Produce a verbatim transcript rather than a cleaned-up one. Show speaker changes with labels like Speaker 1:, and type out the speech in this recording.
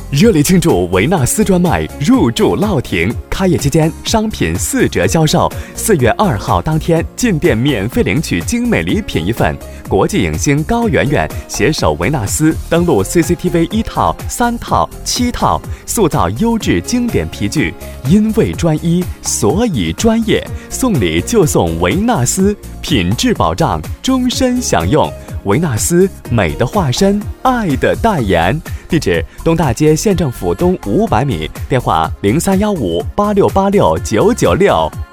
Speaker 1: 热烈庆祝维纳斯专卖入驻乐亭，开业期间商品四折销售。四月二号当天进店免费领取精美礼品一份。国际影星高圆圆携手维纳斯登陆 C C T V 一套、三套、七套，塑造优质经典皮具。因为专一，所以专业，送礼就送维纳斯，品质保障，终身享用。维纳斯，美的化身，爱的代言。地址：东大街县政府东五百米，电话零三幺五八六八六九九六。